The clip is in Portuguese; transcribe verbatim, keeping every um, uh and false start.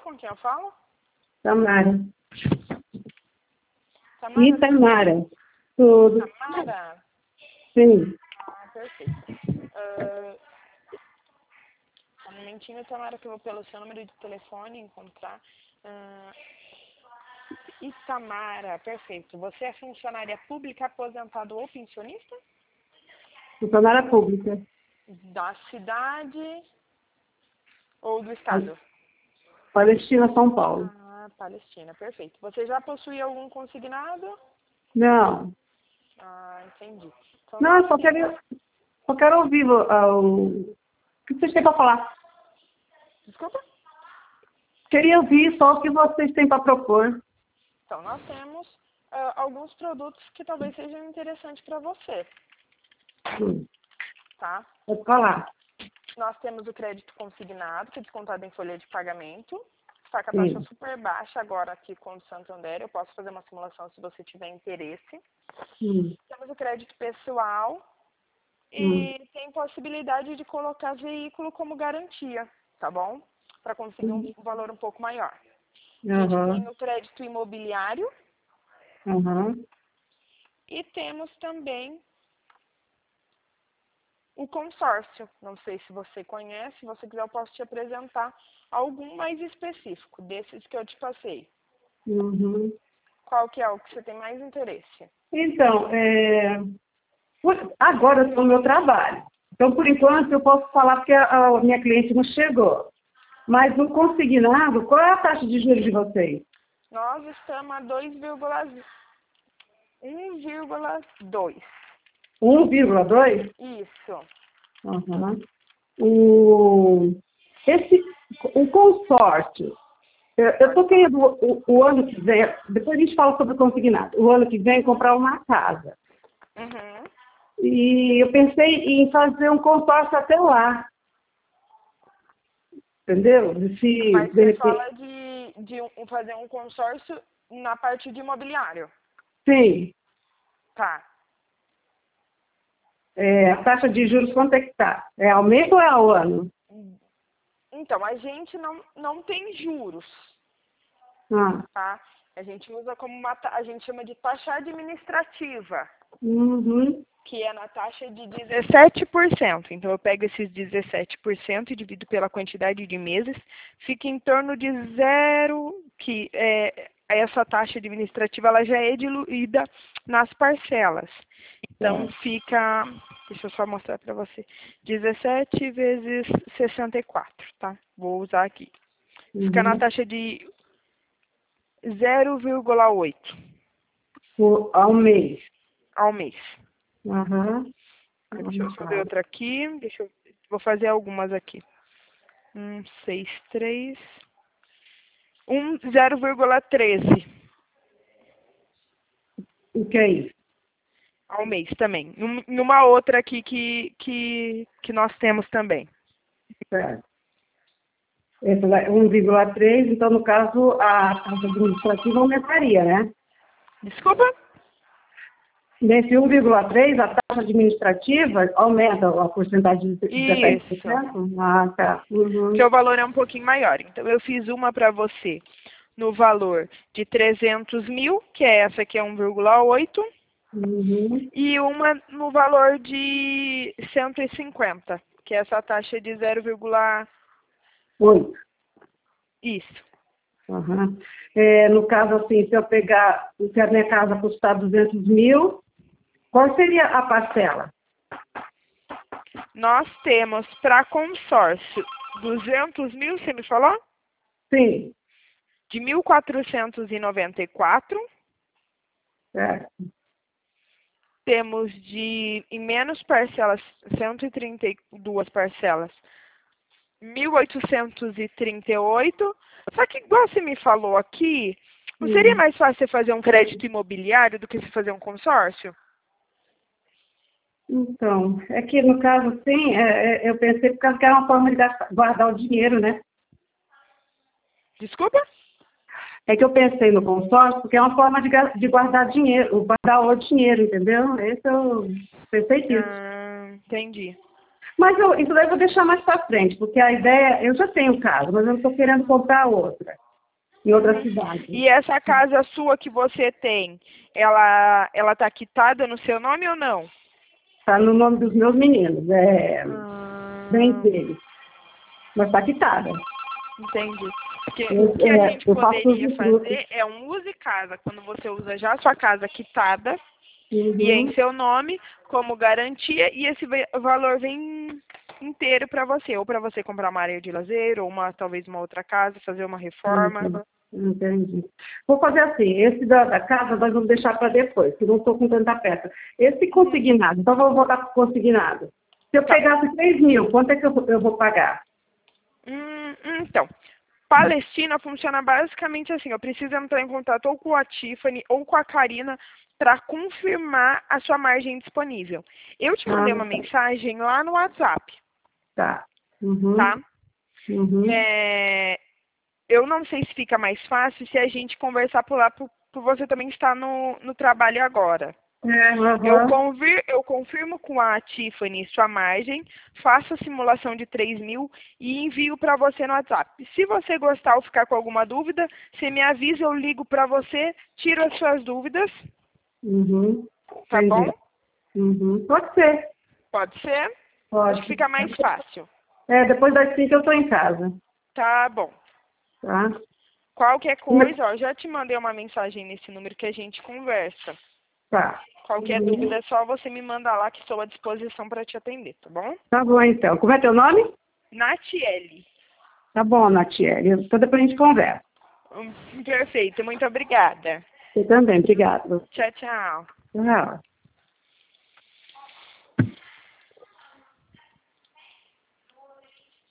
com quem eu falo? Tamara. Tamara? E Tamara. Tudo. Tamara? Sim. Ah, perfeito. Uh, um momentinho, Tamara, que eu vou pelo seu número de telefone encontrar. Uh, Itamara, perfeito. Você é funcionária pública, aposentado ou pensionista? Funcionária pública. Da cidade ou do estado? Palestina, São Paulo. Ah, Palestina, perfeito. Você já possui algum consignado? Não. Ah, entendi. Então, Não, nós só temos... quero, só quero ouvir o, o, o que vocês têm para falar. Desculpa? Queria ouvir só o que vocês têm para propor. Então, nós temos uh, alguns produtos que talvez sejam interessantes para você, Hum. tá? Pode falar. Nós temos o crédito consignado, que é descontado em folha de pagamento. Está com a Sim. taxa super baixa agora aqui com o Santander. Eu posso fazer uma simulação se você tiver interesse. Hum. Temos o crédito pessoal e Hum. tem possibilidade de colocar veículo como garantia, tá bom? Para conseguir um valor um pouco maior. A gente Uhum. tem o crédito imobiliário Uhum. e temos também o consórcio. Não sei se você conhece, se você quiser eu posso te apresentar algum mais específico desses que eu te passei. Uhum. Qual que é o que você tem mais interesse? Então, é, por- agora eu estou no meu trabalho. Então, por enquanto, eu posso falar porque a, a minha cliente não chegou. Mas no consignado, qual é a taxa de juros de vocês? Nós estamos a dois vírgula dois. um vírgula dois? Isso. Uhum. O, esse, o consórcio, eu estou querendo o, o ano que vem, depois a gente fala sobre o consignado, o ano que vem comprar uma casa. Uhum. E eu pensei em fazer um consórcio até lá. Entendeu? Se, Mas de você repente, fala de, de um- fazer um consórcio na parte de imobiliário. sim, Tá. é, a taxa de juros quanto é que está? É ao mês ou é ao ano? Então, a gente não, não tem juros, Ah, tá? A gente usa como uma, ta- a gente chama de taxa administrativa, uhum, que é na taxa de dezessete por cento. Então, eu pego esses dezessete por cento e divido pela quantidade de meses, fica em torno de zero, que é, essa taxa administrativa ela já é diluída nas parcelas. Então, fica, deixa eu só mostrar para você, dezessete vezes sessenta e quatro, tá? Vou usar aqui. Fica na uhum. taxa de zero vírgula oito Por- ao mês. ao mês. Uhum. Ah, deixa eu fazer outra aqui. Deixa eu, vou fazer algumas aqui. Um, seis, três. Um, zero vírgula treze O que é isso? ao mês também. Num- Numa outra aqui que, que, que nós temos também. Certo. Esse vai- um vírgula três, então, no caso, a taxa administrativa aumentaria, né? Desculpa? Nesse um vírgula três, a taxa administrativa aumenta a porcentagem de dezessete por Isso. cento? Ah, tá. Uhum. Porque o valor é um pouquinho maior. Então, eu fiz uma para você no valor de trezentos mil, que é essa aqui é um vírgula oito, Uhum. e uma no valor de cento e cinquenta, que é essa taxa de zero, Oito. isso. Uhum. É, no caso, assim, se eu pegar, se a minha casa custar duzentos mil, qual seria a parcela? Nós temos para consórcio duzentos mil, você me falou? Sim. De mil quatrocentos e noventa e quatro. Certo. Temos de, em menos parcelas, cento e trinta e duas parcelas, mil oitocentos e trinta e oito. Só que, igual você me falou aqui, não seria Hum. mais fácil você fazer um crédito imobiliário do que você fazer um consórcio? Então, é que no caso, sim, é, é, eu pensei por causa que era uma forma de gastar- guardar o dinheiro, né? Desculpa? É que eu pensei no consórcio porque é uma forma de, ga- de guardar dinheiro, guardar o dinheiro, entendeu? Esse eu pensei nisso. Ah, entendi. Mas eu, isso daí eu vou deixar mais para frente, porque a ideia, eu já tenho casa, mas eu não estou querendo comprar outra, em outra cidade. E essa casa sua que você tem, ela ela está quitada no seu nome ou não? Está no nome dos meus meninos, é Ah, bem deles, mas está quitada. entendi. Porque Eu, o que a é, gente eu faço poderia usufruto. fazer é um use casa, quando você usa já a sua casa quitada, e em Uhum. seu nome, como garantia, e esse va- valor vem inteiro para você, ou para você comprar uma área de lazer, ou uma talvez uma outra casa, fazer uma reforma. Entendi. Entendi. Vou fazer assim, esse da, da casa nós vamos deixar para depois, que não estou com tanta peça. Esse consignado, então vou voltar para o consignado. Se eu Tá. pegasse três mil, quanto é que eu, vou- eu vou pagar? Hum, então, Palestina funciona basicamente assim, eu preciso entrar em contato ou com a Tiffany ou com a Karina para confirmar a sua margem disponível. Eu te Ah, mandei uma mensagem lá no WhatsApp, tá. Uhum. tá? Uhum. É, eu não sei se fica mais fácil se a gente conversar por lá, por, por você também estar no, no trabalho agora. É, Eu, uhum. convir, eu confirmo com a Tiffany sua margem, faço a simulação de três mil e envio para você no WhatsApp. Se você gostar ou ficar com alguma dúvida, você me avisa, eu ligo para você, tiro as suas dúvidas, Uhum. tá bom? Entendi. Uhum. Pode ser. Pode ser? Acho que Pode. fica mais fácil. É, depois das cinco eu estou em casa. Tá bom. Tá? Qualquer coisa, ó, já te mandei uma mensagem nesse número que a gente conversa. Tá. Qualquer Uhum. dúvida é só você me mandar lá que estou à disposição para te atender, tá bom? Tá bom, então. Como é teu nome? Natiele. Tá bom, Natiele. Então depois a gente conversa. Hum, Perfeito, muito obrigada. Você também. Obrigada. Tchau, tchau. Tchau.